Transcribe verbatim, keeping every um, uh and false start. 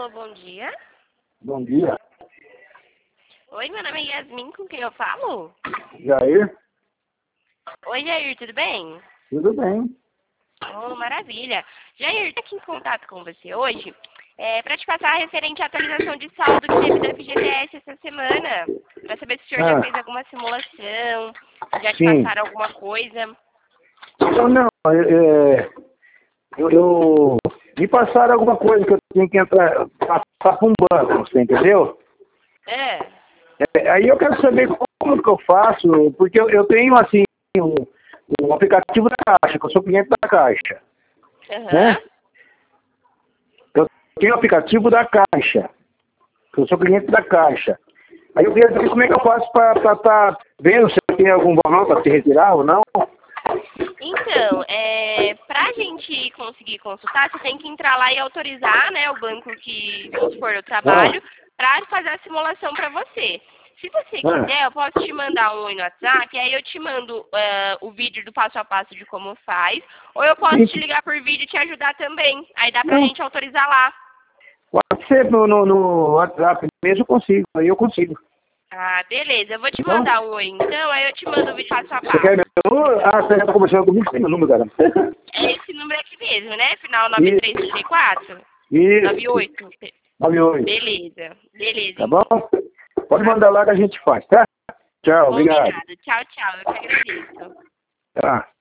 Alô, bom dia. Bom dia. Oi, meu nome é Yasmin, com quem eu falo? Jair? Oi, Jair, tudo bem? Tudo bem. Oh, maravilha. Jair, estou aqui em contato com você hoje é, para te passar a referente à atualização de saldo que teve da F G T S essa semana, para saber se o senhor Ah, já fez alguma simulação, se já te sim. passaram alguma coisa. Não, não. É, eu, eu- me passaram alguma coisa que eu tinha que entrar, passar para um banco, você entendeu? É. É, aí eu quero saber como que eu faço, porque eu, eu tenho, assim, um, um aplicativo da Caixa, que eu sou cliente da Caixa, Aham. né? Eu tenho o aplicativo da Caixa, que eu sou cliente da Caixa. Aí eu queria saber como é que eu faço para estar vendo se tem algum valor para se retirar ou não. Então, é, para a gente conseguir consultar, você tem que entrar lá e autorizar, né, o banco que, vamos supor, eu trabalho, para fazer a simulação para você. Se você Ah, quiser, eu posso te mandar um oi no WhatsApp, aí eu te mando ah, o vídeo do passo a passo de como faz, ou eu posso te sim. ligar por vídeo e te ajudar também. Aí dá pra Não, gente autorizar lá. pode ser no, no, no WhatsApp mesmo, eu consigo, aí eu consigo. Ah, beleza. Eu vou te Então, mandar um oi então, aí eu te mando o vídeo passo a você quer meu passo. número? Ah, você já está conversando comigo, tem meu número, cara. É esse número aqui mesmo, né? Final nove três Isso, três quatro? nove isso, oito. nove oito, Beleza, beleza tá bom? então. Pode Tá mandar bom. lá que a gente faz, tá? Tchau, obrigado. Combinado. Tchau, tchau. Eu que agradeço. Tá.